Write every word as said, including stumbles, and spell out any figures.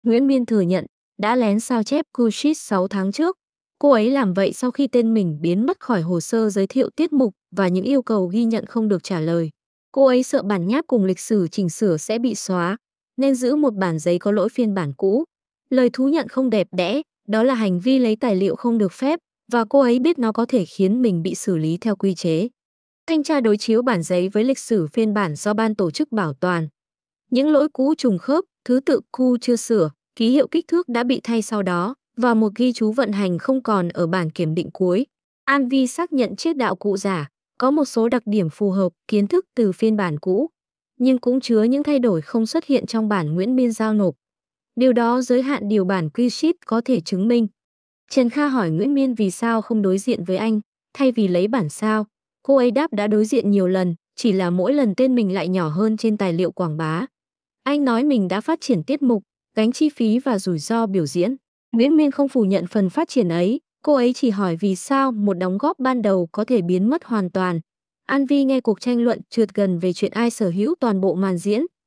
Nguyễn Miên thừa nhận đã lén sao chép cue sheet sáu tháng trước. Cô ấy làm vậy sau khi tên mình biến mất khỏi hồ sơ giới thiệu tiết mục và những yêu cầu ghi nhận không được trả lời. Cô ấy sợ bản nháp cùng lịch sử chỉnh sửa sẽ bị xóa, nên giữ một bản giấy có lỗi phiên bản cũ. Lời thú nhận không đẹp đẽ, đó là hành vi lấy tài liệu không được phép, và cô ấy biết nó có thể khiến mình bị xử lý theo quy chế. Thanh tra đối chiếu bản giấy với lịch sử phiên bản do ban tổ chức bảo toàn. Những lỗi cũ trùng khớp, thứ tự cu chưa sửa, ký hiệu kích thước đã bị thay sau đó, và một ghi chú vận hành không còn ở bản kiểm định cuối. An Vi xác nhận chiếc đạo cụ giả có một số đặc điểm phù hợp kiến thức từ phiên bản cũ, nhưng cũng chứa những thay đổi không xuất hiện trong bản Nguyễn Miên giao nộp. Điều đó giới hạn điều bản cue sheet có thể chứng minh. Trần Kha hỏi Nguyễn Miên vì sao không đối diện với anh, thay vì lấy bản sao. Cô ấy đáp đã đối diện nhiều lần, chỉ là mỗi lần tên mình lại nhỏ hơn trên tài liệu quảng bá. Anh nói mình đã phát triển tiết mục, gánh chi phí và rủi ro biểu diễn. Nguyễn Miên không phủ nhận phần phát triển ấy, cô ấy chỉ hỏi vì sao một đóng góp ban đầu có thể biến mất hoàn toàn. An Vi nghe cuộc tranh luận trượt gần về chuyện ai sở hữu toàn bộ màn diễn,